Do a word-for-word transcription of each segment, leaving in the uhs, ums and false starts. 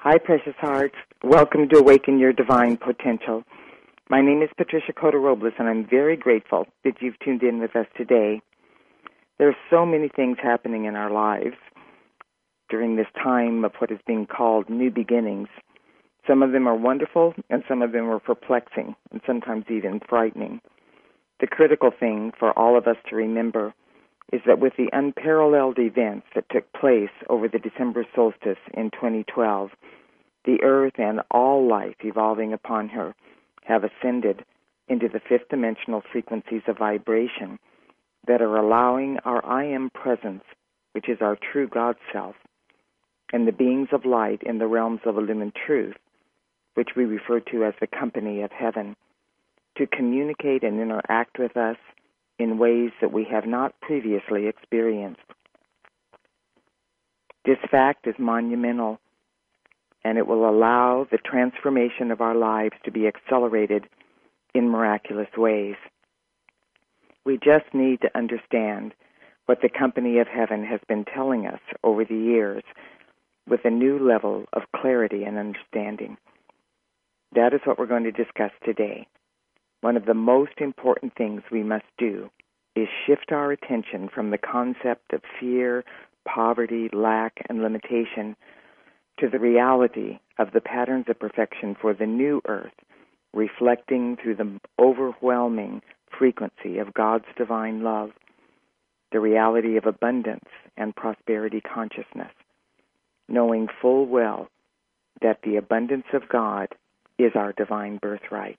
Hi, precious hearts. Welcome to Awaken Your Divine Potential. My name is Patricia Cota-Robles, and I'm very grateful that you've tuned in with us today. There are so many things happening in our lives during this time of what is being called new beginnings. Some of them are wonderful, and some of them are perplexing, and sometimes even frightening. The critical thing for all of us to remember is that with the unparalleled events that took place over the December solstice in twenty twelve, the earth and all life evolving upon her have ascended into the fifth dimensional frequencies of vibration that are allowing our I Am presence, which is our true God self, and the beings of light in the realms of illumined truth, which we refer to as the company of heaven, to communicate and interact with us in ways that we have not previously experienced. This fact is monumental, and it will allow the transformation of our lives to be accelerated in miraculous ways. We just need to understand what the company of heaven has been telling us over the years with a new level of clarity and understanding. That is what we're going to discuss today. One of the most important things we must do is shift our attention from the concept of fear, poverty, lack, and limitation to the reality of the patterns of perfection for the new earth, reflecting through the overwhelming frequency of God's divine love, the reality of abundance and prosperity consciousness, knowing full well that the abundance of God is our divine birthright.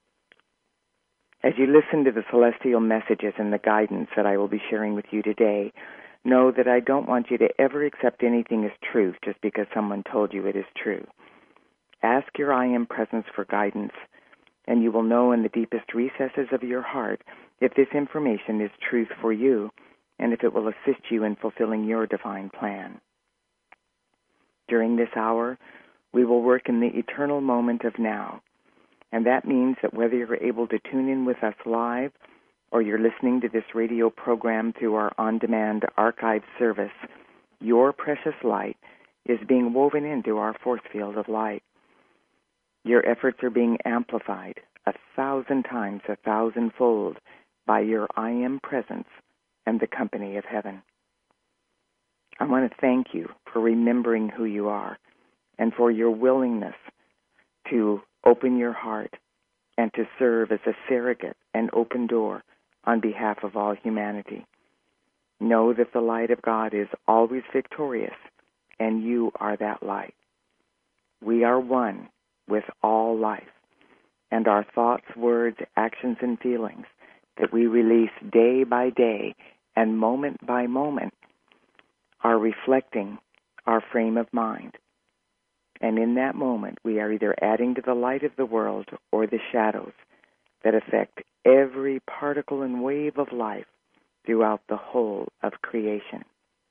As you listen to the celestial messages and the guidance that I will be sharing with you today, know that I don't want you to ever accept anything as truth just because someone told you it is true. Ask your I Am presence for guidance, and you will know in the deepest recesses of your heart if this information is truth for you and if it will assist you in fulfilling your divine plan. During this hour, we will work in the eternal moment of now. And that means that whether you're able to tune in with us live or you're listening to this radio program through our on-demand archive service, your precious light is being woven into our force field of light. Your efforts are being amplified a thousand times, a thousandfold by your I Am presence and the company of heaven. I want to thank you for remembering who you are and for your willingness to open your heart and to serve as a surrogate and open door on behalf of all humanity. Know that the light of God is always victorious, and you are that light. We are one with all life, and our thoughts, words, actions, and feelings that we release day by day and moment by moment are reflecting our frame of mind. And in that moment, we are either adding to the light of the world or the shadows that affect every particle and wave of life throughout the whole of creation.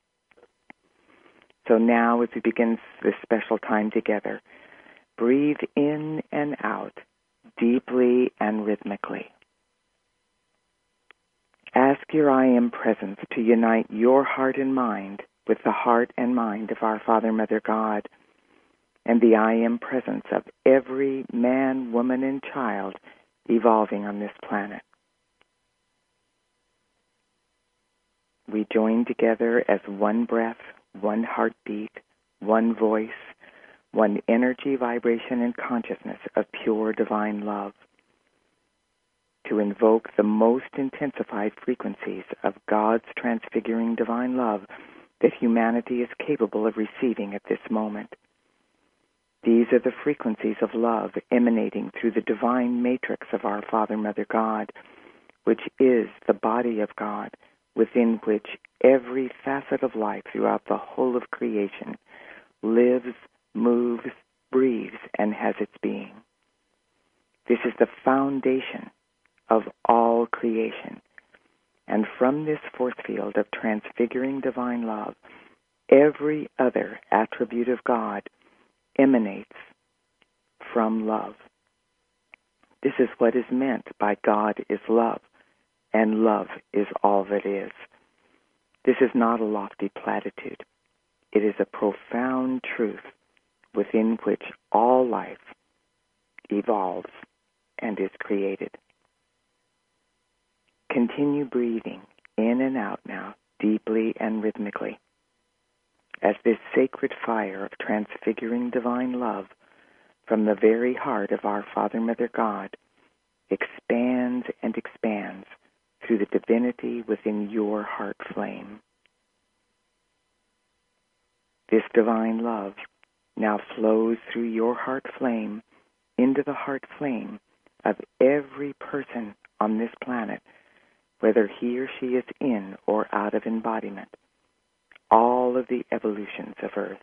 So now, as we begin this special time together, breathe in and out deeply and rhythmically. Ask your I Am presence to unite your heart and mind with the heart and mind of our Father, Mother, God, and the I Am presence of every man, woman, and child evolving on this planet. We join together as one breath, one heartbeat, one voice, one energy, vibration, and consciousness of pure divine love, to invoke the most intensified frequencies of God's transfiguring divine love that humanity is capable of receiving at this moment. These are the frequencies of love emanating through the divine matrix of our Father, Mother, God, which is the body of God, within which every facet of life throughout the whole of creation lives, moves, breathes, and has its being. This is the foundation of all creation. And from this force field of transfiguring divine love, every other attribute of God emanates from love. This is what is meant by God is love, and love is all that is. This is not a lofty platitude. It is a profound truth within which all life evolves and is created. Continue breathing in and out now, deeply and rhythmically, as this sacred fire of transfiguring divine love from the very heart of our Father, Mother, God expands and expands through the divinity within your heart flame. This divine love now flows through your heart flame into the heart flame of every person on this planet, whether he or she is in or out of embodiment, all of the evolutions of Earth.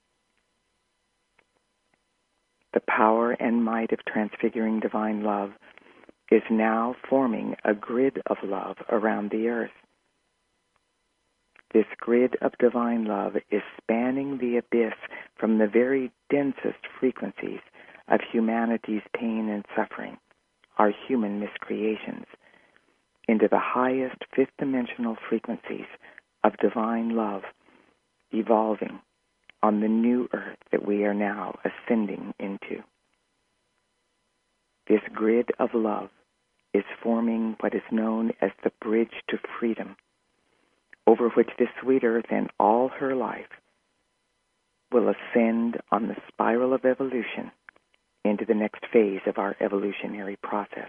The power and might of transfiguring divine love is now forming a grid of love around the Earth. This grid of divine love is spanning the abyss from the very densest frequencies of humanity's pain and suffering, our human miscreations, into the highest fifth-dimensional frequencies of divine love, evolving on the new Earth that we are now ascending into. This grid of love is forming what is known as the bridge to freedom, over which this sweet Earth and all her life will ascend on the spiral of evolution into the next phase of our evolutionary process.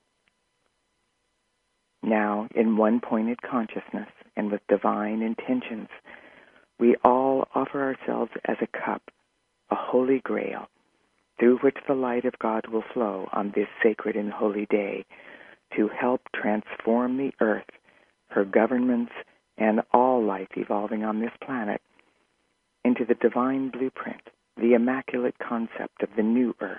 Now, in one-pointed consciousness and with divine intentions, we all offer ourselves as a cup, a holy grail, through which the light of God will flow on this sacred and holy day to help transform the Earth, her governments, and all life evolving on this planet into the divine blueprint, the immaculate concept of the new Earth.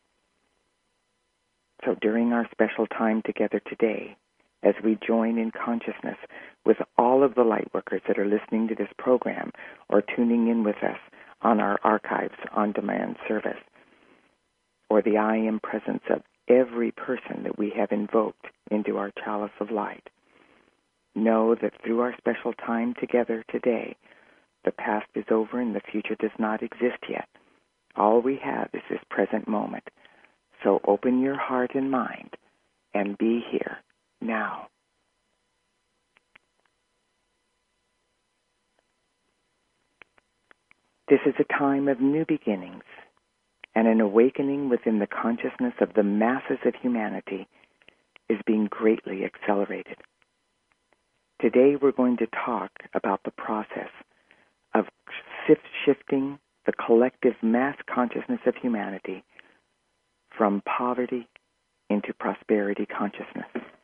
So during our special time together today, as we join in consciousness with all of the light workers that are listening to this program or tuning in with us on our archives on-demand service, or the I am presence of every person that we have invoked into our chalice of light, know that through our special time together today, the past is over and the future does not exist yet. All we have is this present moment. So open your heart and mind and be here now. This is a time of new beginnings and an awakening within the consciousness of the masses of humanity is being greatly accelerated. Today we're going to talk about the process of shifting the collective mass consciousness of humanity from poverty into prosperity consciousness.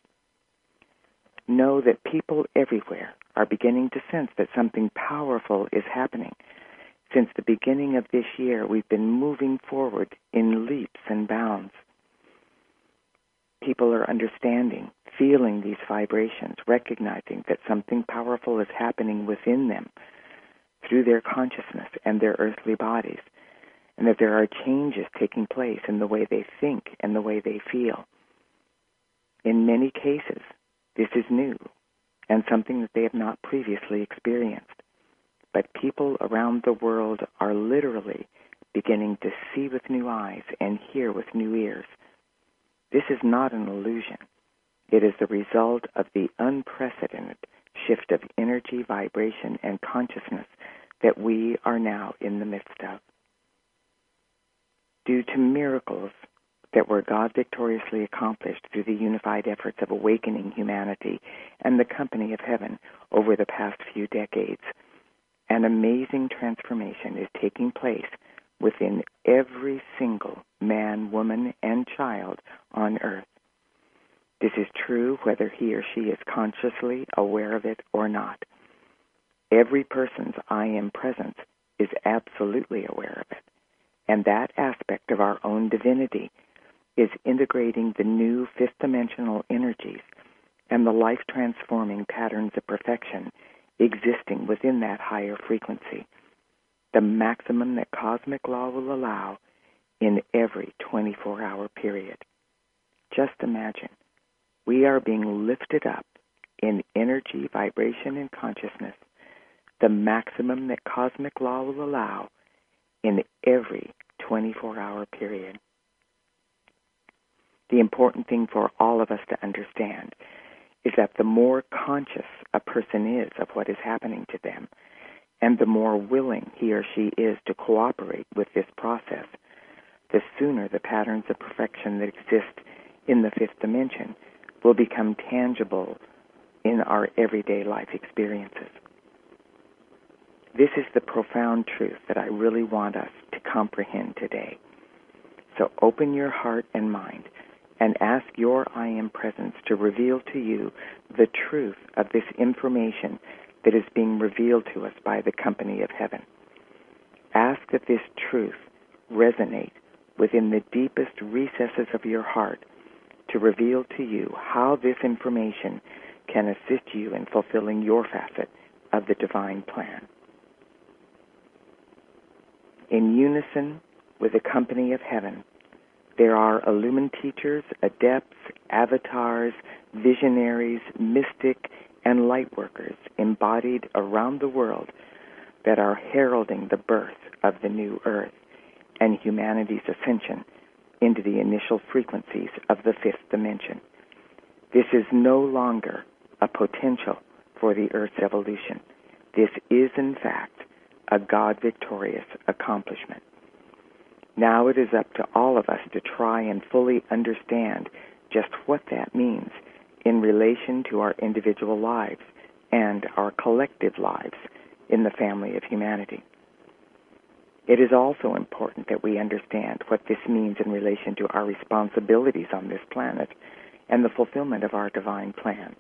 Know that people everywhere are beginning to sense that something powerful is happening. Since the beginning of this year, we've been moving forward in leaps and bounds. People are understanding, feeling these vibrations, recognizing that something powerful is happening within them through their consciousness and their earthly bodies, and that there are changes taking place in the way they think and the way they feel. In many cases, this is new and something that they have not previously experienced. But people around the world are literally beginning to see with new eyes and hear with new ears. This is not an illusion. It is the result of the unprecedented shift of energy, vibration, and consciousness that we are now in the midst of. Due to miracles that were God victoriously accomplished through the unified efforts of awakening humanity and the company of heaven over the past few decades, an amazing transformation is taking place within every single man, woman, and child on earth. This is true whether he or she is consciously aware of it or not. Every person's I am presence is absolutely aware of it, and that aspect of our own divinity is integrating the new fifth-dimensional energies and the life-transforming patterns of perfection existing within that higher frequency, the maximum that cosmic law will allow in every twenty-four hour period. Just imagine, we are being lifted up in energy, vibration, and consciousness, the maximum that cosmic law will allow in every twenty-four hour period. The important thing for all of us to understand is that the more conscious a person is of what is happening to them, and the more willing he or she is to cooperate with this process, the sooner the patterns of perfection that exist in the fifth dimension will become tangible in our everyday life experiences. This is the profound truth that I really want us to comprehend today. So open your heart and mind and ask your I Am Presence to reveal to you the truth of this information that is being revealed to us by the company of heaven. Ask that this truth resonate within the deepest recesses of your heart to reveal to you how this information can assist you in fulfilling your facet of the divine plan. In unison with the company of heaven, there are illumined teachers, adepts, avatars, visionaries, mystic, and light workers embodied around the world that are heralding the birth of the new earth and humanity's ascension into the initial frequencies of the fifth dimension. This is no longer a potential for the earth's evolution. This is, in fact, a God-victorious accomplishment. Now it is up to all of us to try and fully understand just what that means in relation to our individual lives and our collective lives in the family of humanity. It is also important that we understand what this means in relation to our responsibilities on this planet and the fulfillment of our divine plans.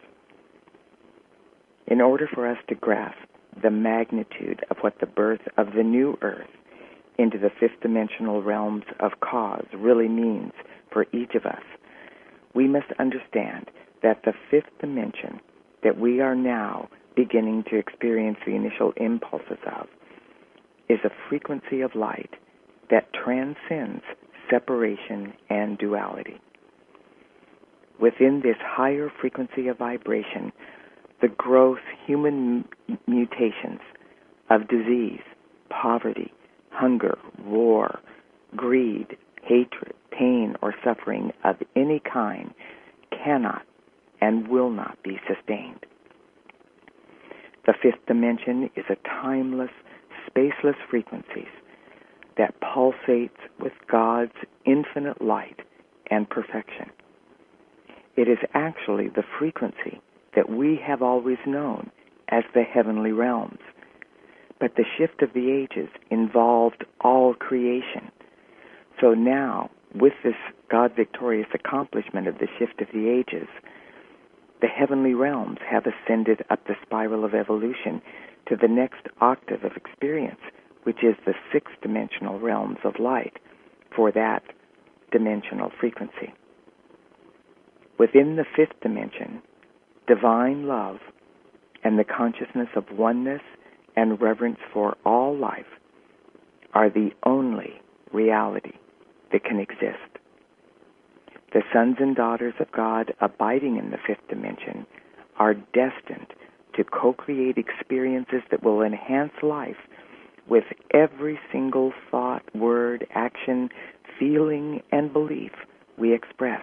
In order for us to grasp the magnitude of what the birth of the new earth into the fifth dimensional realms of cause really means for each of us, we must understand that the fifth dimension that we are now beginning to experience the initial impulses of is a frequency of light that transcends separation and duality. Within this higher frequency of vibration, the gross human mutations of disease, poverty, hunger, war, greed, hatred, pain, or suffering of any kind cannot and will not be sustained. The fifth dimension is a timeless, spaceless frequencies that pulsates with God's infinite light and perfection. It is actually the frequency that we have always known as the heavenly realms. But the shift of the ages involved all creation. So now, with this God-victorious accomplishment of the shift of the ages, the heavenly realms have ascended up the spiral of evolution to the next octave of experience, which is the sixth-dimensional realms of light for that dimensional frequency. Within the fifth dimension, divine love and the consciousness of oneness and reverence for all life are the only reality that can exist. The sons and daughters of God abiding in the fifth dimension are destined to co-create experiences that will enhance life with every single thought, word, action, feeling, and belief we express.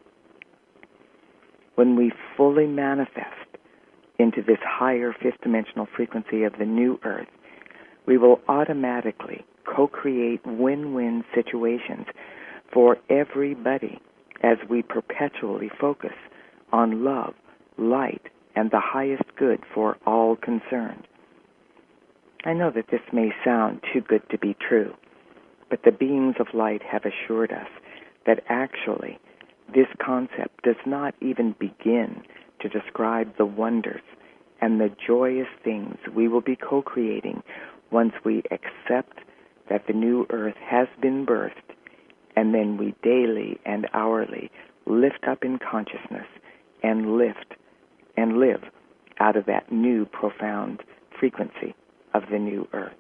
When we fully manifest into this higher fifth dimensional frequency of the new earth, we will automatically co-create win-win situations for everybody as we perpetually focus on love, light, and the highest good for all concerned. I know that this may sound too good to be true, but the beings of light have assured us that actually this concept does not even begin to describe the wonders and the joyous things we will be co-creating once we accept that the new earth has been birthed, and then we daily and hourly lift up in consciousness and lift and live out of that new profound frequency of the new earth.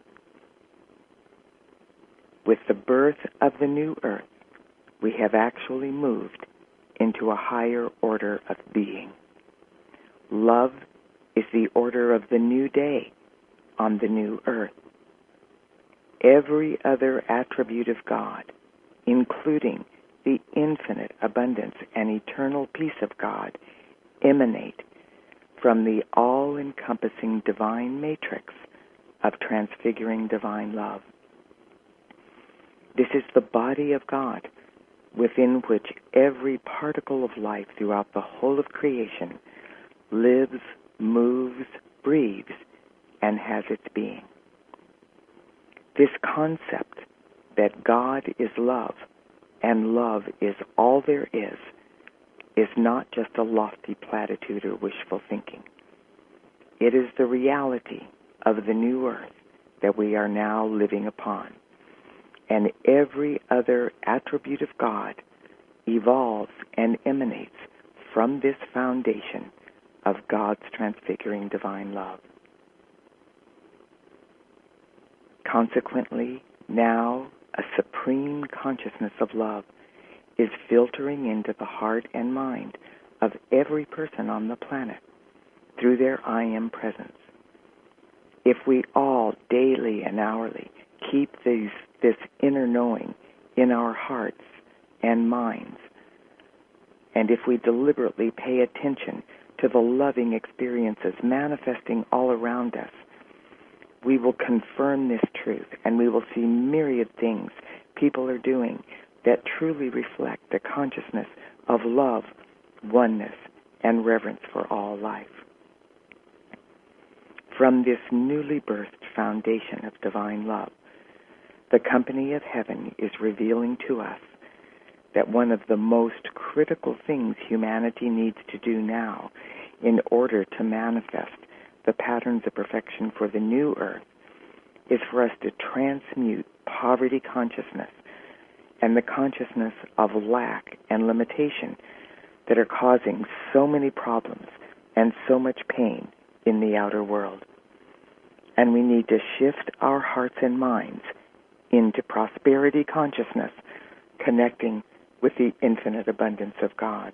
With the birth of the new earth, we have actually moved into a higher order of being. Love is the order of the new day on the new earth. every other attribute of God, including the infinite abundance and eternal peace of God, emanate from the all-encompassing divine matrix of transfiguring divine love. This is the body of God, within which every particle of life throughout the whole of creation lives, moves, breathes, and has its being. This concept that God is love and love is all there is is not just a lofty platitude or wishful thinking. It is the reality of the new earth that we are now living upon. And every other attribute of God evolves and emanates from this foundation of God's transfiguring divine love. Consequently, now a supreme consciousness of love is filtering into the heart and mind of every person on the planet through their I Am presence. If we all daily and hourly keep these, this inner knowing in our hearts and minds, and if we deliberately pay attention to the loving experiences manifesting all around us, we will confirm this truth, and we will see myriad things people are doing that truly reflect the consciousness of love, oneness, and reverence for all life. From this newly birthed foundation of divine love, the company of heaven is revealing to us that one of the most critical things humanity needs to do now in order to manifest the patterns of perfection for the new earth is for us to transmute poverty consciousness and the consciousness of lack and limitation that are causing so many problems and so much pain in the outer world. And we need to shift our hearts and minds into prosperity consciousness, connecting with the infinite abundance of God.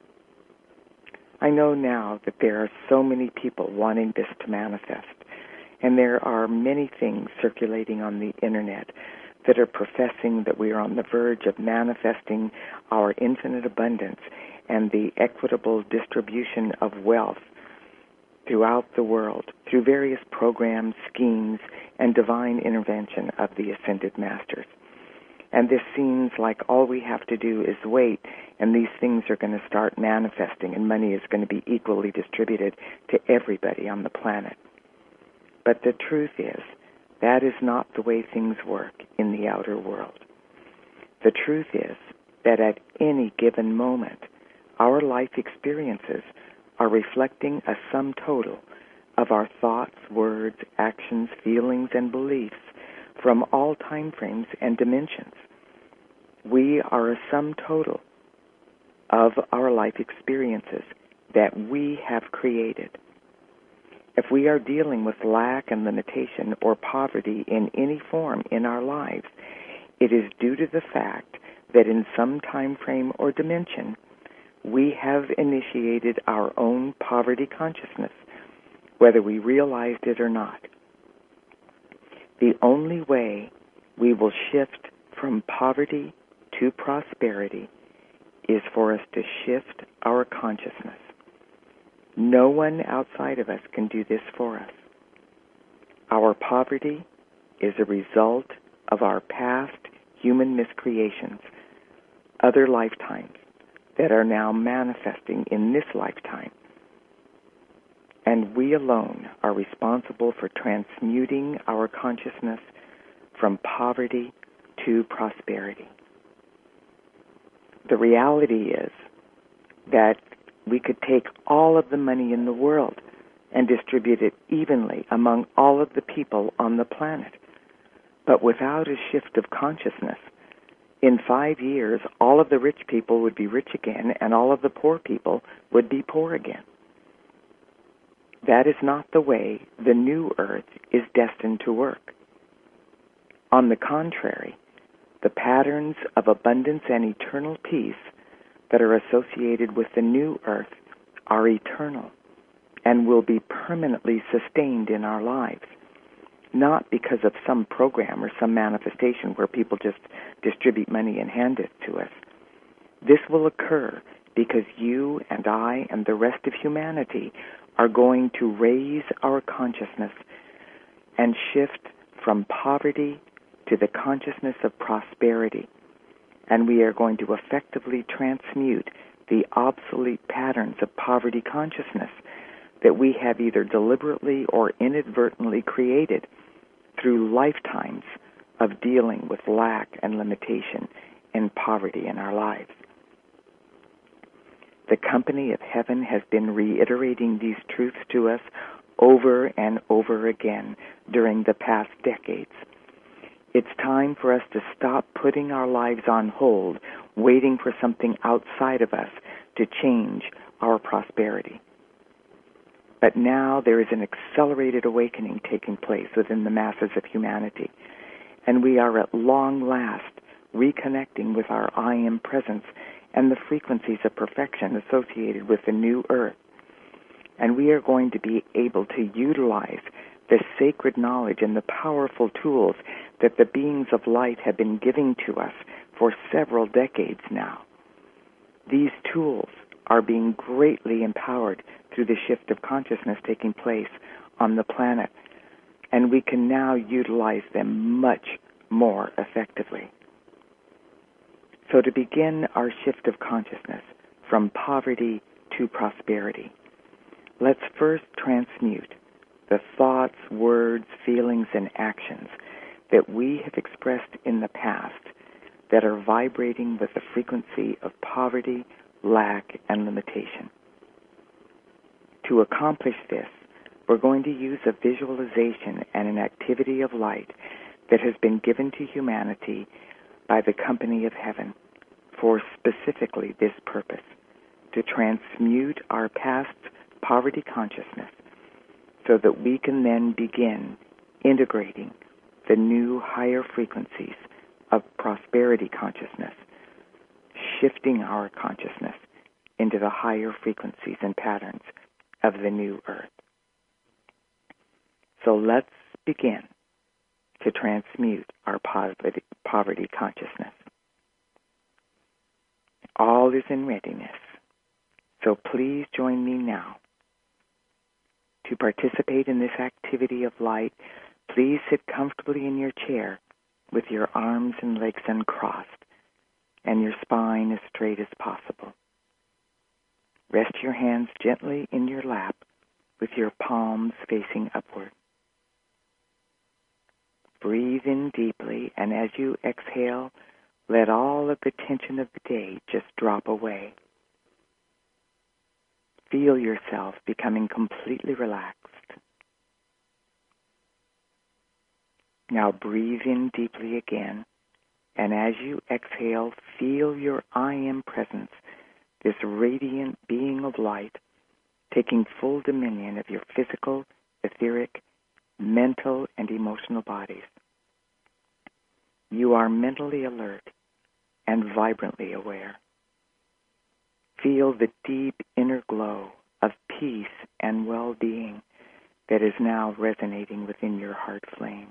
I know now that there are so many people wanting this to manifest, and there are many things circulating on the internet that are professing that we are on the verge of manifesting our infinite abundance and the equitable distribution of wealth throughout the world through various programs, schemes, and divine intervention of the ascended masters. And this seems like all we have to do is wait, and these things are going to start manifesting, and money is going to be equally distributed to everybody on the planet. But the truth is, that is not the way things work in the outer world. The truth is that at any given moment, our life experiences are reflecting a sum total of our thoughts, words, actions, feelings, and beliefs from all time frames and dimensions. We are a sum total of our life experiences that we have created. If we are dealing with lack and limitation or poverty in any form in our lives, it is due to the fact that in some time frame or dimension, we have initiated our own poverty consciousness, whether we realized it or not. The only way we will shift from poverty to prosperity is for us to shift our consciousness. No one outside of us can do this for us. Our poverty is a result of our past human miscreations, other lifetimes that are now manifesting in this lifetime. And we alone are responsible for transmuting our consciousness from poverty to prosperity. The reality is that we could take all of the money in the world and distribute it evenly among all of the people on the planet. But without a shift of consciousness, in five years, all of the rich people would be rich again, and all of the poor people would be poor again. That is not the way the new earth is destined to work. On the contrary, the patterns of abundance and eternal peace that are associated with the new earth are eternal and will be permanently sustained in our lives. not because of some program or some manifestation where people just distribute money and hand it to us. This will occur because you and I and the rest of humanity are going to raise our consciousness and shift from poverty to the consciousness of prosperity. And we are going to effectively transmute the obsolete patterns of poverty consciousness that we have either deliberately or inadvertently created through lifetimes of dealing with lack and limitation and poverty in our lives. The company of heaven has been reiterating these truths to us over and over again during the past decades. It's time for us to stop putting our lives on hold, waiting for something outside of us to change our prosperity. But now there is an accelerated awakening taking place within the masses of humanity, and we are at long last reconnecting with our I Am presence and the frequencies of perfection associated with the new earth. And we are going to be able to utilize the sacred knowledge and the powerful tools that the beings of light have been giving to us for several decades now. These tools are being greatly empowered through the shift of consciousness taking place on the planet, and we can now utilize them much more effectively. So to begin our shift of consciousness from poverty to prosperity, let's first transmute the thoughts, words, feelings, and actions that we have expressed in the past that are vibrating with the frequency of poverty, lack, and limitation. To accomplish this, we're going to use a visualization and an activity of light that has been given to humanity by the company of heaven for specifically this purpose, to transmute our past poverty consciousness so that we can then begin integrating the new higher frequencies of prosperity consciousness, shifting our consciousness into the higher frequencies and patterns of the new earth. So let's begin to transmute our poverty, poverty consciousness. All is in readiness, so please join me now. To participate in this activity of light, please sit comfortably in your chair with your arms and legs uncrossed and your spine as straight as possible. Rest your hands gently in your lap with your palms facing upward. Breathe in deeply, and as you exhale, let all of the tension of the day just drop away. Feel yourself becoming completely relaxed. Now breathe in deeply again, and as you exhale, feel your I Am presence, this radiant being of light, taking full dominion of your physical, etheric, mental, and emotional bodies. You are mentally alert and vibrantly aware. Feel the deep inner glow of peace and well-being that is now resonating within your heart flame.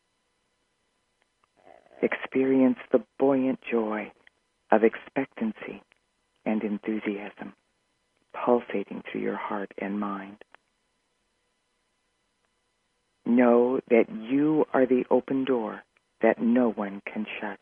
Experience the buoyant joy of expectancy and enthusiasm pulsating through your heart and mind. Know that you are the open door that no one can shut.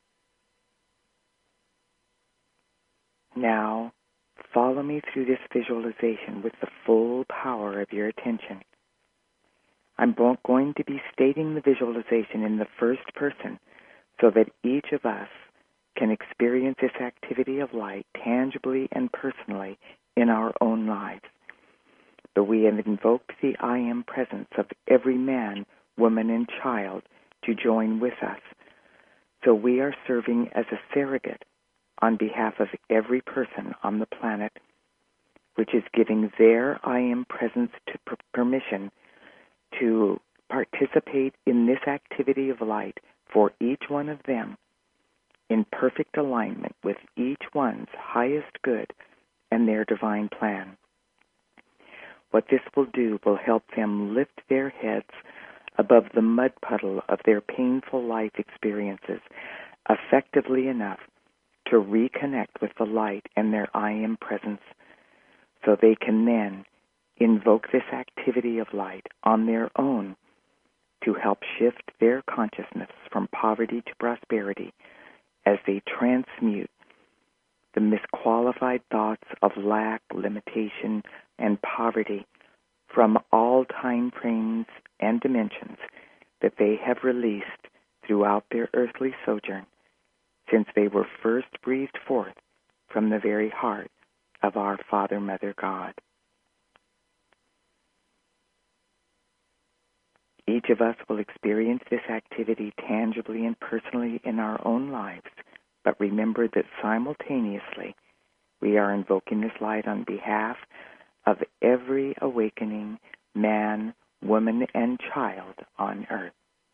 Now, follow me through this visualization with the full power of your attention. I'm going to be stating the visualization in the first person so that each of us can experience this activity of light tangibly and personally in our own lives. But we have invoked the I Am presence of every man, woman, and child to join with us. So we are serving as a surrogate on behalf of every person on the planet, which is giving their I Am presence to per- permission to participate in this activity of light for each one of them in perfect alignment with each one's highest good and their divine plan. What this will do will help them lift their heads above the mud puddle of their painful life experiences effectively enough to reconnect with the light and their I Am presence, so they can then invoke this activity of light on their own to help shift their consciousness from poverty to prosperity as they transmute the misqualified thoughts of lack, limitation, and poverty from all time frames and dimensions that they have released throughout their earthly sojourn since they were first breathed forth from the very heart of our Father, Mother, God. Each of us will experience this activity tangibly and personally in our own lives, but remember that simultaneously we are invoking this light on behalf of every awakening man, woman, and child on earth.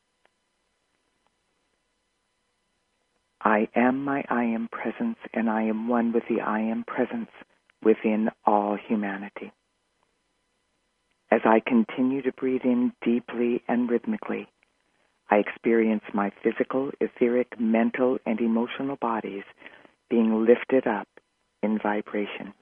I am my I Am presence, and I am one with the I Am presence within all humanity. As I continue to breathe in deeply and rhythmically, I experience my physical, etheric, mental, and emotional bodies being lifted up in vibration.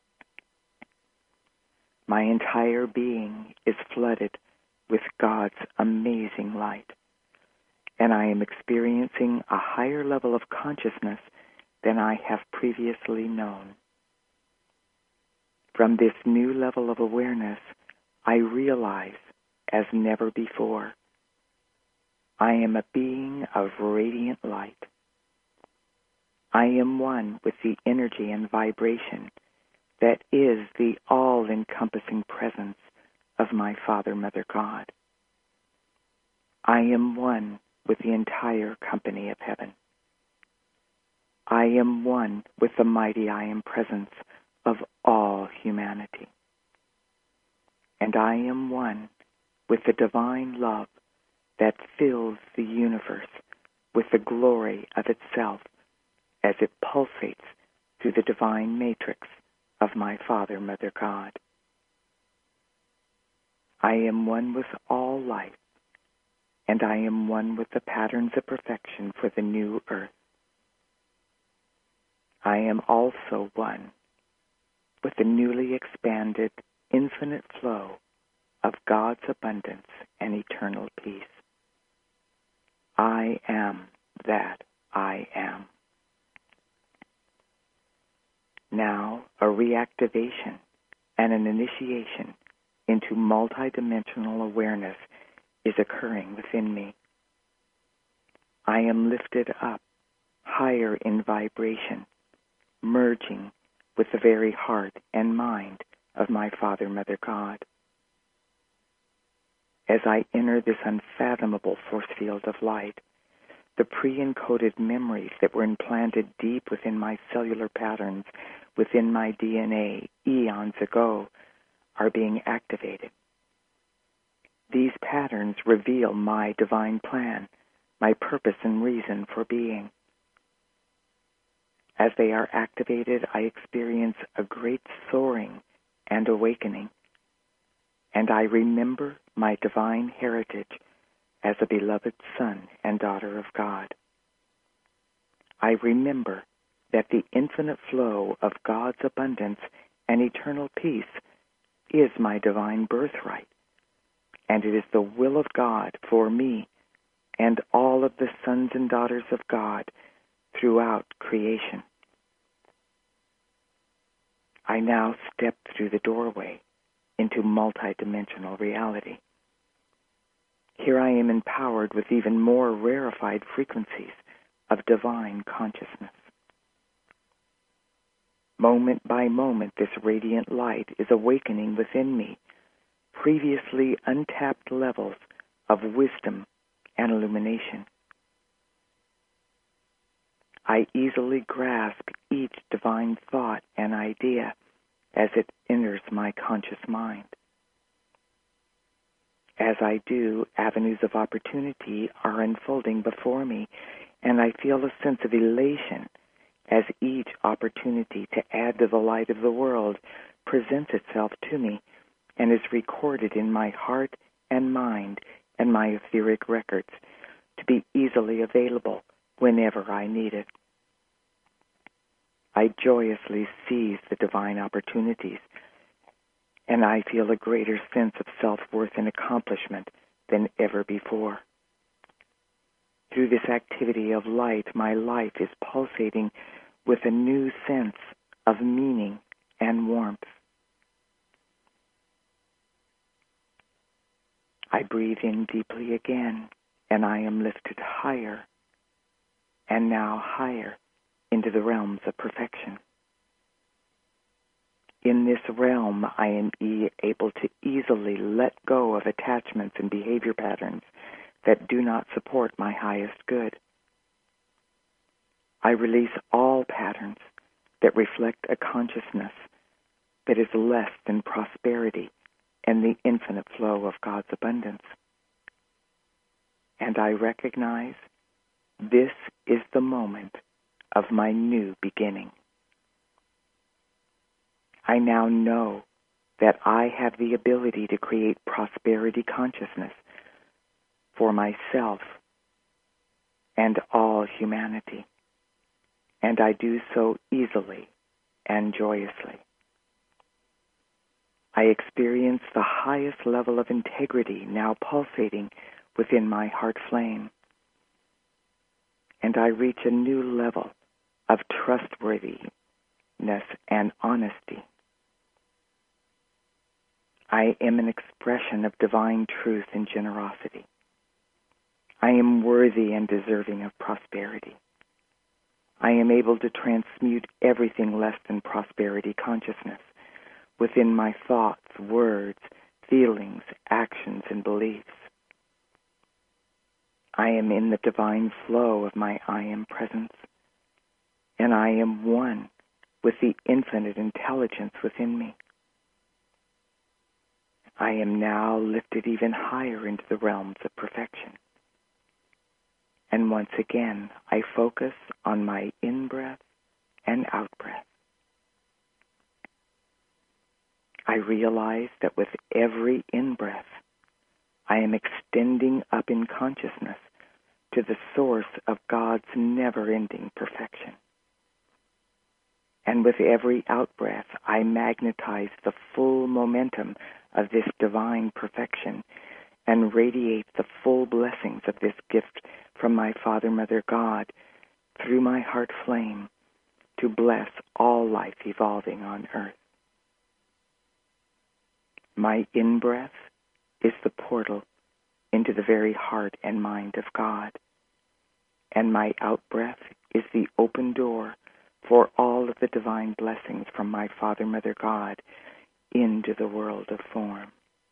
My entire being is flooded with God's amazing light, and I am experiencing a higher level of consciousness than I have previously known. From this new level of awareness, I realize, as never before, I am a being of radiant light. I am one with the energy and vibration that is the all-encompassing presence of my Father, Mother, God. I am one with the entire company of heaven. I am one with the mighty I Am presence of all humanity. And I am one with the divine love that fills the universe with the glory of itself as it pulsates through the divine matrix of my Father, Mother, God. I am one with all life, and I am one with the patterns of perfection for the new earth. I am also one with the newly expanded infinite flow of God's abundance and eternal peace. I am that I am. Now, a reactivation and an initiation into multidimensional awareness is occurring within me. I am lifted up higher in vibration, merging with the very heart and mind of my Father, Mother, God. As I enter this unfathomable force field of light, the pre-encoded memories that were implanted deep within my cellular patterns, within my D N A eons ago, are being activated. These patterns reveal my divine plan, my purpose and reason for being. As they are activated, I experience a great soaring and awakening, and I remember my divine heritage as a beloved son and daughter of God. I remember that the infinite flow of God's abundance and eternal peace is my divine birthright, and it is the will of God for me and all of the sons and daughters of God throughout creation. I now step through the doorway into multidimensional reality. Here I am empowered with even more rarefied frequencies of divine consciousness. Moment by moment, this radiant light is awakening within me previously untapped levels of wisdom and illumination. I easily grasp each divine thought and idea as it enters my conscious mind. As I do, avenues of opportunity are unfolding before me, and I feel a sense of elation as each opportunity to add to the light of the world presents itself to me and is recorded in my heart and mind and my etheric records to be easily available whenever I need it. I joyously seize the divine opportunities, and I feel a greater sense of self-worth and accomplishment than ever before. Through this activity of light, my life is pulsating with a new sense of meaning and warmth. I breathe in deeply again, and I am lifted higher, and now higher, into the realms of perfection. In this realm, I am e- able to easily let go of attachments and behavior patterns that do not support my highest good. I release all patterns that reflect a consciousness that is less than prosperity and the infinite flow of God's abundance. And I recognize this is the moment of my new beginning. I now know that I have the ability to create prosperity consciousness for myself and all humanity, and I do so easily and joyously. I experience the highest level of integrity now pulsating within my heart flame, and I reach a new level of trustworthiness and honesty. I am an expression of divine truth and generosity. I am worthy and deserving of prosperity. I am able to transmute everything less than prosperity consciousness within my thoughts, words, feelings, actions, and beliefs. I am in the divine flow of my I Am presence, and I am one with the infinite intelligence within me. I am now lifted even higher into the realms of perfection. And once again, I focus on my in-breath and out-breath. I realize that with every in-breath, I am extending up in consciousness to the source of God's never-ending perfection. And with every out-breath, I magnetize the full momentum of this divine perfection and radiate the full blessings of this gift from my Father, Mother, God through my heart flame to bless all life evolving on earth. My in-breath is the portal into the very heart and mind of God, and my out-breath is the open door for all of the divine blessings from my Father, Mother, God into the world of form.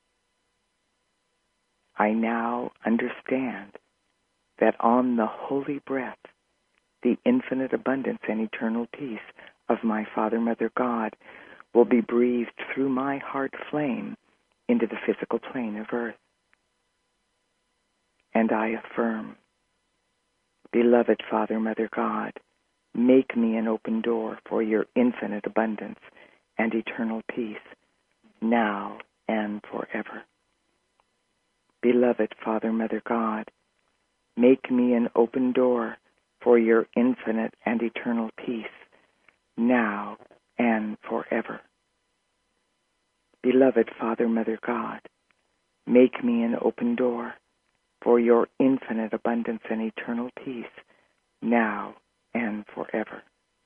I now understand that on the holy breath, the infinite abundance and eternal peace of my Father, Mother, God will be breathed through my heart flame into the physical plane of earth. And I affirm, beloved Father, Mother, God, make me an open door for your infinite abundance and eternal peace, now and forever. Beloved Father, Mother, God, make me an open door for your infinite and eternal peace, now and forever. Beloved Father, Mother, God, make me an open door for your infinite abundance and eternal peace, now and forever.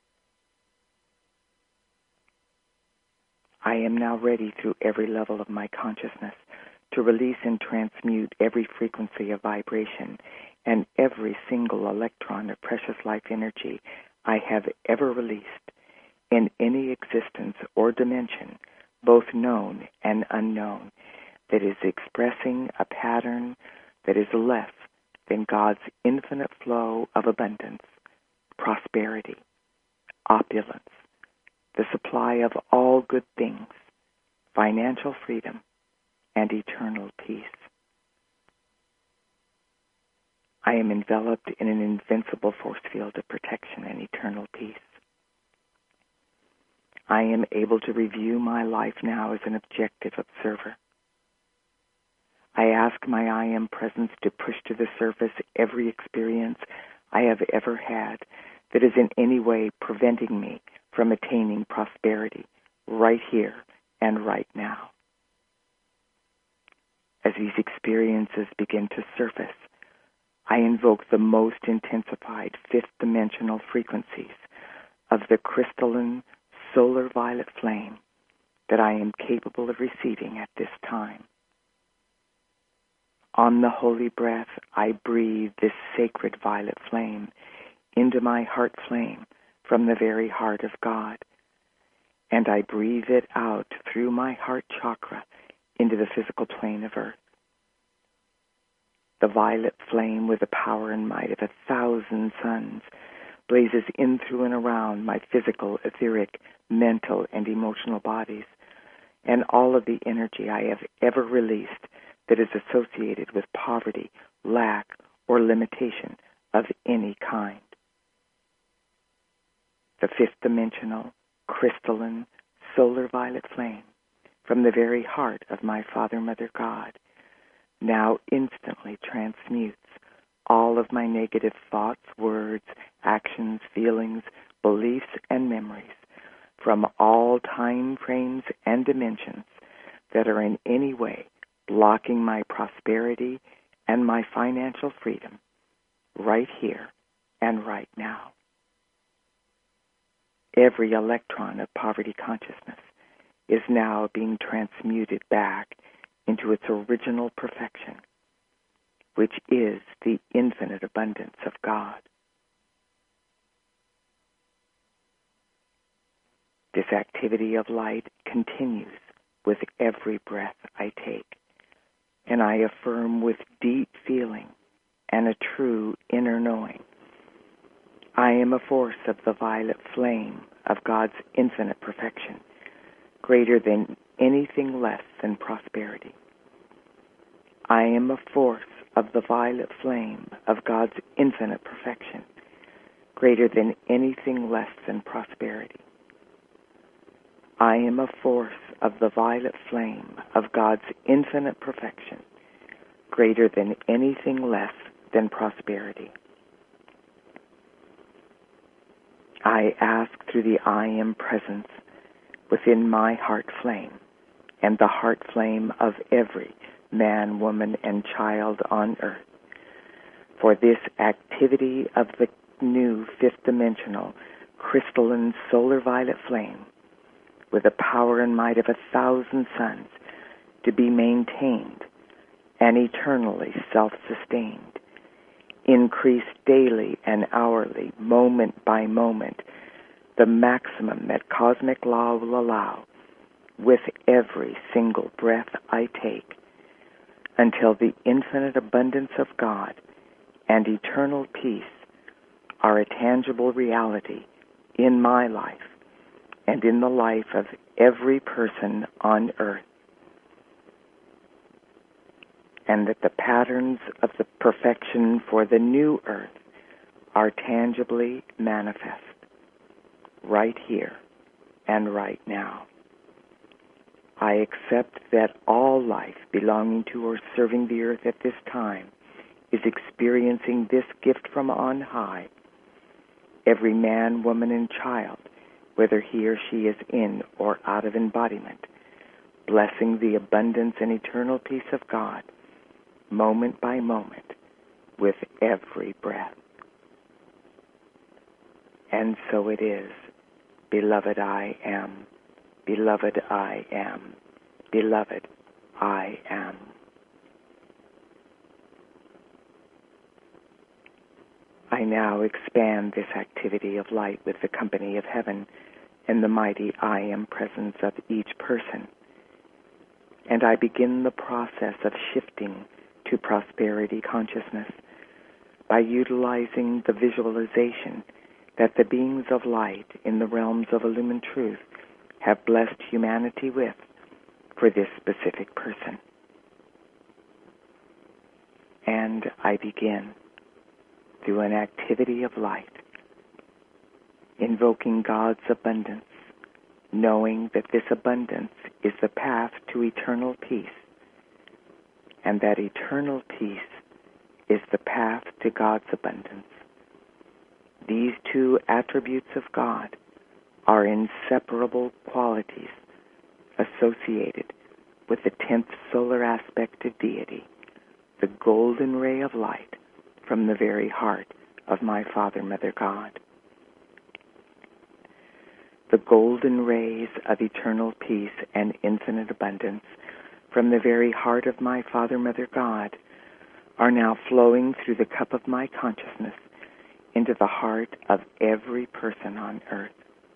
I am now ready through every level of my consciousness to release and transmute every frequency of vibration and every single electron of precious life energy I have ever released in any existence or dimension, both known and unknown, that is expressing a pattern that is less than God's infinite flow of abundance, prosperity, opulence, the supply of all good things, financial freedom, and eternal peace. I am enveloped in an invincible force field of protection and eternal peace. I am able to review my life now as an objective observer. I ask my I Am presence to push to the surface every experience I have ever had that is in any way preventing me from attaining prosperity right here and right now. As these experiences begin to surface, I invoke the most intensified fifth dimensional frequencies of the crystalline solar violet flame that I am capable of receiving at this time. On the holy breath, I breathe this sacred violet flame into my heart flame from the very heart of God, and I breathe it out through my heart chakra into the physical plane of earth. The violet flame, with the power and might of a thousand suns, blazes in through and around my physical, etheric, mental, and emotional bodies, and all of the energy I have ever released that is associated with poverty, lack, or limitation of any kind. The fifth dimensional, crystalline, solar violet flame from the very heart of my Father, Mother, God now instantly transmutes all of my negative thoughts, words, actions, feelings, beliefs, and memories from all time frames and dimensions that are in any way blocking my prosperity and my financial freedom right here and right now. Every electron of poverty consciousness is now being transmuted back into its original perfection, which is the infinite abundance of God. This activity of light continues with every breath I take, and I affirm with deep feeling and a true inner knowing, I am a force of the violet flame of God's infinite perfection, greater than anything less than prosperity. I am a force of the violet flame of God's infinite perfection, greater than anything less than prosperity. I am a force of the violet flame of God's infinite perfection, greater than anything less than prosperity. I ask through the I Am presence within my heart flame and the heart flame of every man, woman, and child on earth for this activity of the new fifth dimensional crystalline solar violet flame with the power and might of a thousand suns to be maintained and eternally self-sustained, increased daily and hourly, moment by moment, the maximum that cosmic law will allow with every single breath I take, until the infinite abundance of God and eternal peace are a tangible reality in my life and in the life of every person on earth, and that the patterns of the perfection for the new earth are tangibly manifest right here and right now. I accept that all life belonging to or serving the earth at this time is experiencing this gift from on high. Every man, woman, and child, whether he or she is in or out of embodiment, blessing the abundance and eternal peace of God, moment by moment, with every breath. And so it is. Beloved, I am. Beloved, I am. Beloved, I am. I now expand this activity of light with the company of heaven and the mighty I Am presence of each person. And I begin the process of shifting to prosperity consciousness by utilizing the visualization that the beings of light in the realms of illumined truth have blessed humanity with for this specific person. And I begin through an activity of light, invoking God's abundance, knowing that this abundance is the path to eternal peace, and that eternal peace is the path to God's abundance. These two attributes of God are inseparable qualities associated with the tenth solar aspect of deity, the golden ray of light from the very heart of my Father, Mother God. The golden rays of eternal peace and infinite abundance from the very heart of my Father, Mother God are now flowing through the cup of my consciousness into the heart of every person on earth.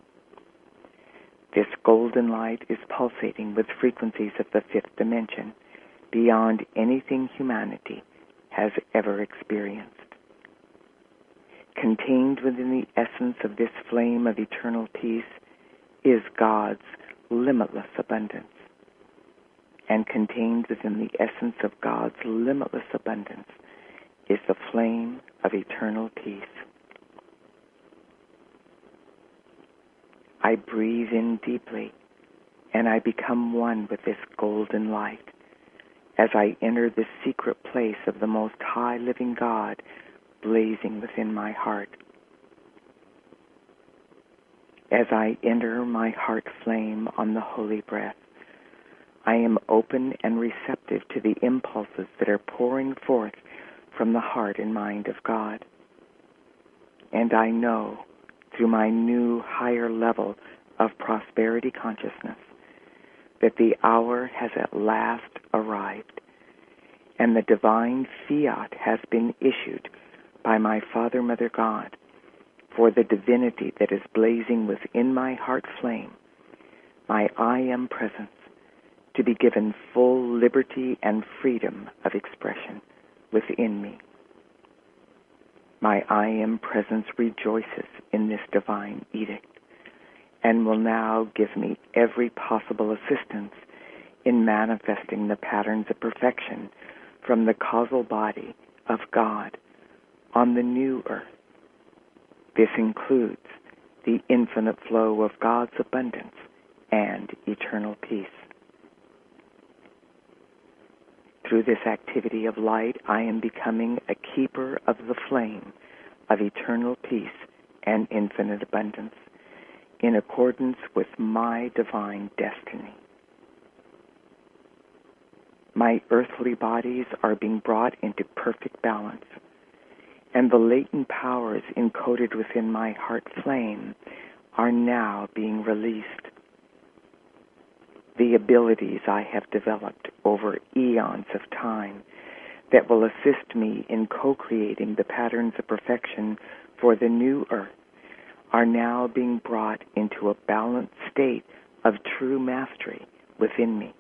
This golden light is pulsating with frequencies of the fifth dimension beyond anything humanity has ever experienced. Contained within the essence of this flame of eternal peace is God's limitless abundance. And contained within the essence of God's limitless abundance is the flame of eternal peace. I breathe in deeply, and I become one with this golden light as I enter the secret place of the Most High Living God blazing within my heart. As I enter my heart flame on the holy breath, I am open and receptive to the impulses that are pouring forth from the heart and mind of God. And I know, through my new higher level of prosperity consciousness, that the hour has at last arrived, and the divine fiat has been issued by my Father, Mother God, for the divinity that is blazing within my heart flame, my I Am presence, to be given full liberty and freedom of expression within me. My I Am presence rejoices in this divine edict and will now give me every possible assistance in manifesting the patterns of perfection from the causal body of God on the new earth. This includes the infinite flow of God's abundance and eternal peace. Through this activity of light, I am becoming a keeper of the flame of eternal peace and infinite abundance in accordance with my divine destiny. My earthly bodies are being brought into perfect balance, and the latent powers encoded within my heart flame are now being released. The abilities I have developed over eons of time that will assist me in co-creating the patterns of perfection for the new earth are now being brought into a balanced state of true mastery within me.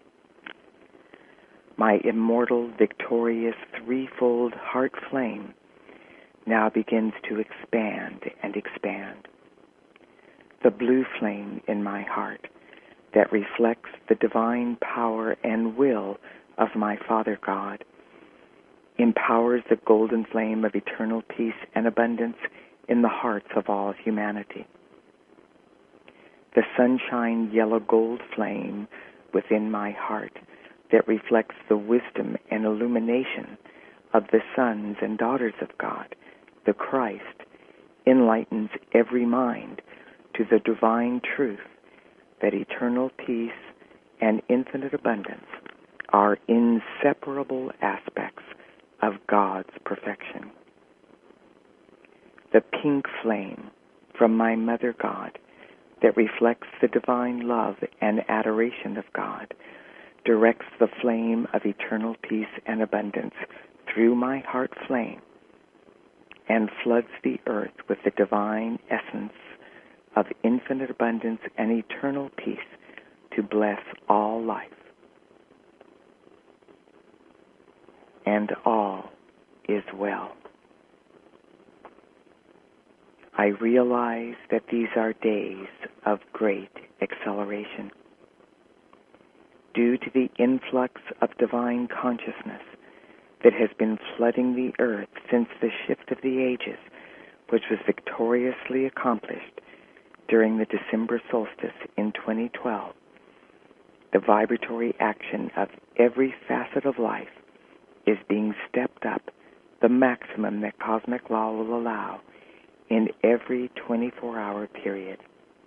My immortal, victorious, threefold heart flame now begins to expand and expand. The blue flame in my heart that reflects the divine power and will of my Father God empowers the golden flame of eternal peace and abundance in the hearts of all humanity. The sunshine yellow gold flame within my heart that reflects the wisdom and illumination of the sons and daughters of God, the Christ, enlightens every mind to the divine truth that eternal peace and infinite abundance are inseparable aspects of God's perfection. The pink flame from my Mother God that reflects the divine love and adoration of God directs the flame of eternal peace and abundance through my heart flame and floods the earth with the divine essence of infinite abundance and eternal peace to bless all life. And all is well. I realize that these are days of great acceleration. Due to the influx of divine consciousness that has been flooding the earth since the shift of the ages, which was victoriously accomplished during the December solstice in twenty twelve, the vibratory action of every facet of life is being stepped up, the maximum that cosmic law will allow in every twenty-four hour period.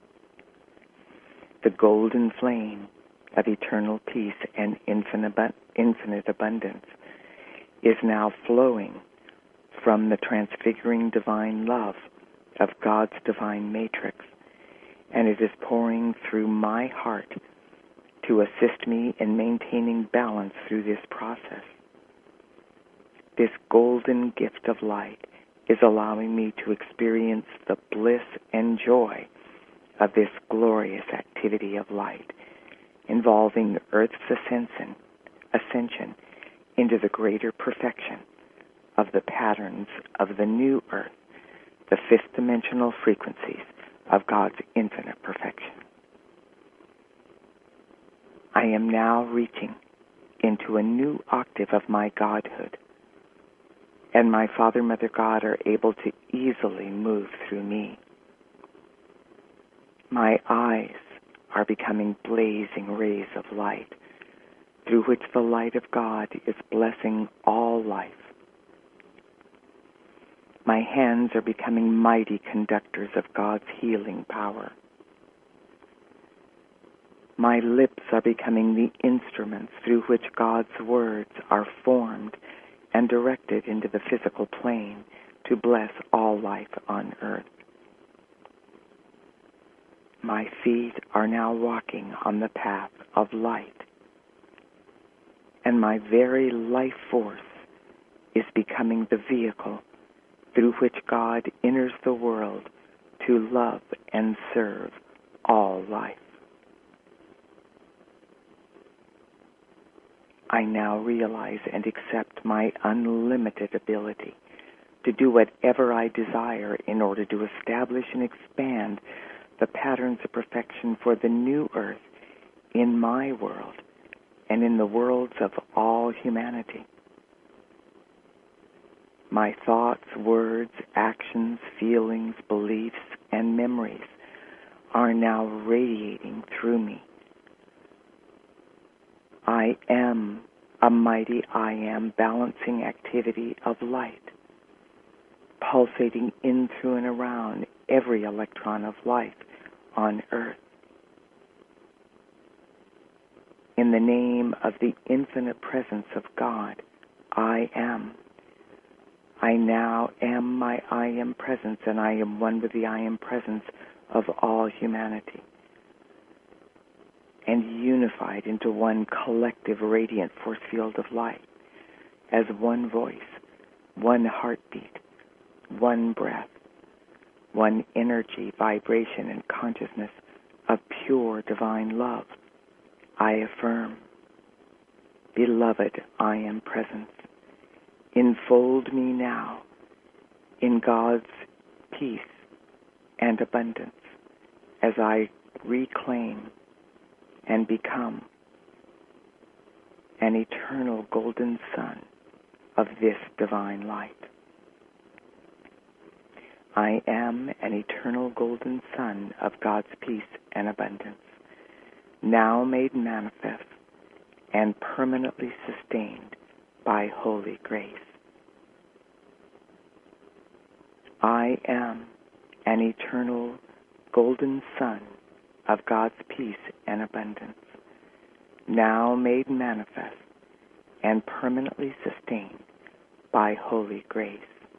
The golden flame of eternal peace and infinite, infinite abundance is now flowing from the transfiguring divine love of God's divine matrix, and it is pouring through my heart to assist me in maintaining balance through this process. This golden gift of light is allowing me to experience the bliss and joy of this glorious activity of light, involving Earth's ascension, ascension into the greater perfection of the patterns of the new Earth, the fifth dimensional frequencies of God's infinite perfection. I am now reaching into a new octave of my Godhood, and my Father, Mother, God are able to easily move through me. My eyes are becoming blazing rays of light, through which the light of God is blessing all life. My hands are becoming mighty conductors of God's healing power. My lips are becoming the instruments through which God's words are formed and directed into the physical plane to bless all life on earth. My feet are now walking on the path of light, and my very life force is becoming the vehicle through which God enters the world to love and serve all life. I now realize and accept my unlimited ability to do whatever I desire in order to establish and expand the patterns of perfection for the new earth in my world and in the worlds of all humanity. My thoughts, words, actions, feelings, beliefs, and memories are now radiating through me. I am a mighty I am balancing activity of light, pulsating in, through, and around every electron of life on earth. In the name of the infinite presence of God, I am. I now am my I am presence, and I am one with the I am presence of all humanity, and unified into one collective radiant force field of light, as one voice, one heartbeat, one breath, one energy, vibration, and consciousness of pure divine love. I affirm, beloved, I am presence. Enfold me now in God's peace and abundance as I reclaim and become an eternal golden sun of this divine light. I am an eternal golden sun of God's peace and abundance, now made manifest and permanently sustained by holy grace. I am an eternal golden sun of God's peace and abundance, now made manifest and permanently sustained by holy grace.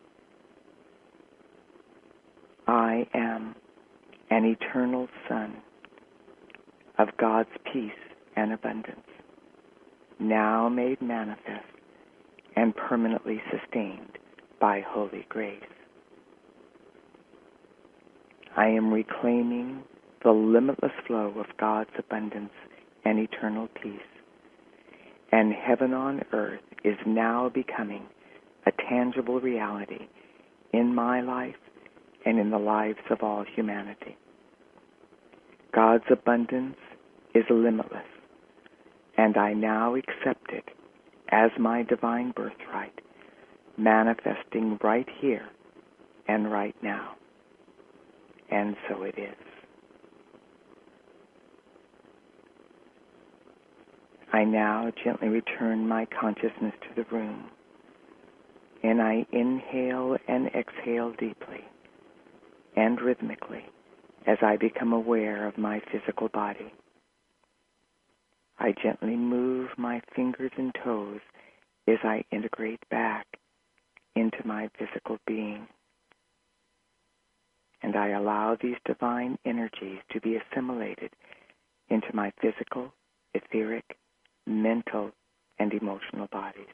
I am an eternal sun of God's peace and abundance, now made manifest and permanently sustained by holy grace. I am reclaiming the limitless flow of God's abundance and eternal peace, and heaven on earth is now becoming a tangible reality in my life and in the lives of all humanity. God's abundance is limitless, and I now accept it as my divine birthright, manifesting right here and right now. And so it is. I now gently return my consciousness to the room, and I inhale and exhale deeply and rhythmically as I become aware of my physical body. I gently move my fingers and toes as I integrate back into my physical being. And I allow these divine energies to be assimilated into my physical, etheric, mental, and emotional bodies.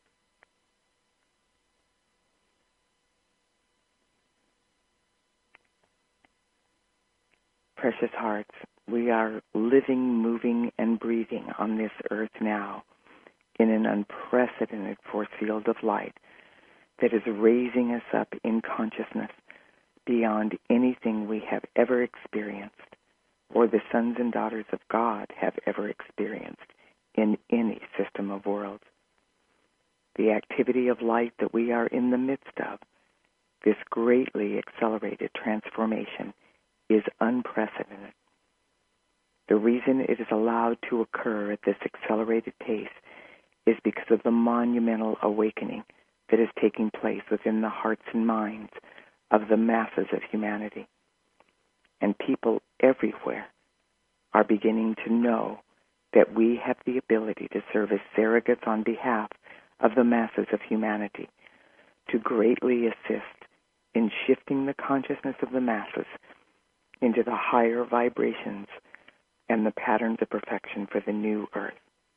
Precious hearts, we are living, moving, and breathing on this earth now in an unprecedented force field of light that is raising us up in consciousness beyond anything we have ever experienced or the sons and daughters of God have ever experienced in any system of worlds. The activity of light that we are in the midst of, this greatly accelerated transformation, is unprecedented. The reason it is allowed to occur at this accelerated pace is because of the monumental awakening that is taking place within the hearts and minds of the masses of humanity. And people everywhere are beginning to know that we have the ability to serve as surrogates on behalf of the masses of humanity, to greatly assist in shifting the consciousness of the masses into the higher vibrations and the patterns of perfection for the new earth.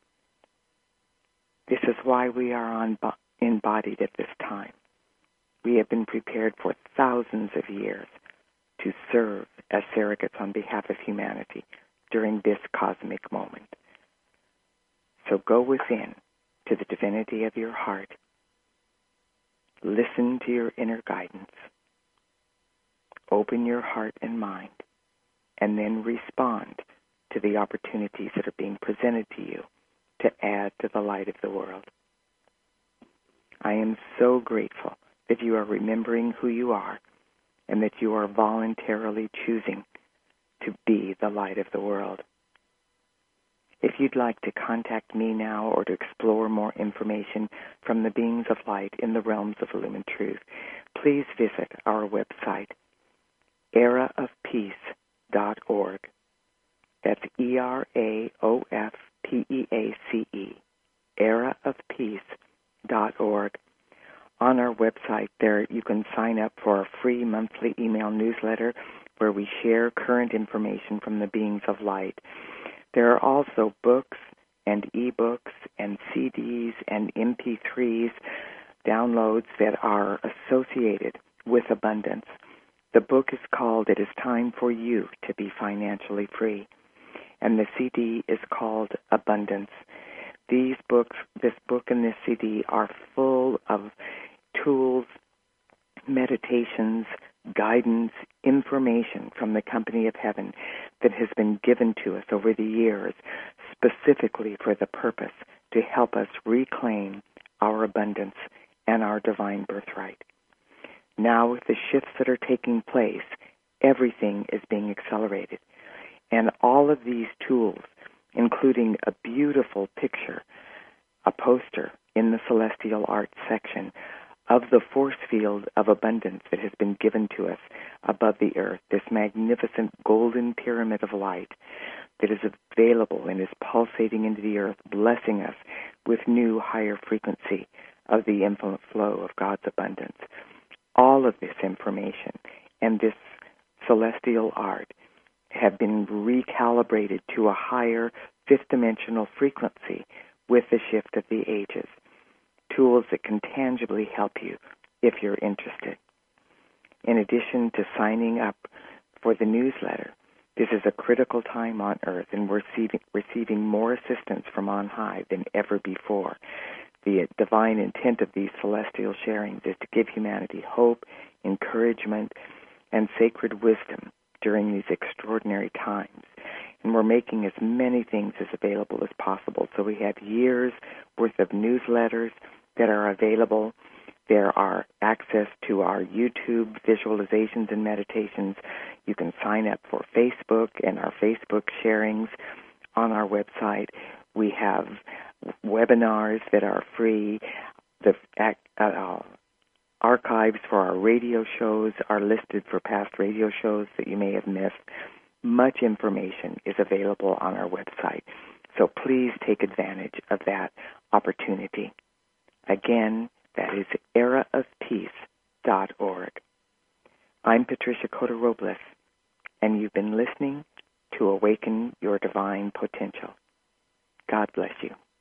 This is why we are on, embodied at this time. We have been prepared for thousands of years to serve as surrogates on behalf of humanity during this cosmic moment. So go within to the divinity of your heart. Listen to your inner guidance. Open your heart and mind, and then respond to the opportunities that are being presented to you to add to the light of the world. I am so grateful that you are remembering who you are and that you are voluntarily choosing to be the light of the world. If you'd like to contact me now or to explore more information from the beings of light in the realms of lumen truth, please visit our website, era of peace dot org. That's E R A O F P E A C E, era of peace dot org. On our website there, you can sign up for our free monthly email newsletter where we share current information from the beings of light. There are also books and e-books and C Ds and M P threes downloads that are associated with abundance. The book is called It Is Time for You to Be Financially Free, and the C D is called Abundance. These books, this book and this C D are full of tools, meditations, guidance, information from the company of heaven that has been given to us over the years specifically for the purpose to help us reclaim our abundance and our divine birthright. Now, with the shifts that are taking place, everything is being accelerated. And all of these tools, including a beautiful picture, a poster in the Celestial Arts section of the force field of abundance that has been given to us above the earth, this magnificent golden pyramid of light that is available and is pulsating into the earth, blessing us with new higher frequency of the infinite flow of God's abundance. All of this information and this celestial art have been recalibrated to a higher fifth dimensional frequency with the shift of the ages. Tools that can tangibly help you if you're interested. In addition to signing up for the newsletter, this is a critical time on Earth, and we're receiving, receiving more assistance from on high than ever before. The divine intent of these celestial sharings is to give humanity hope, encouragement, and sacred wisdom during these extraordinary times. And we're making as many things as available as possible. So we have years worth of newsletters that are available. There are access to our YouTube visualizations and meditations. You can sign up for Facebook and our Facebook sharings on our website. We have webinars that are free. The uh, archives for our radio shows are listed for past radio shows that you may have missed. Much information is available on our website, so please take advantage of that opportunity. Again, that is era of peace dot org. I'm Patricia Cota-Robles, and you've been listening to Awaken Your Divine Potential. God bless you.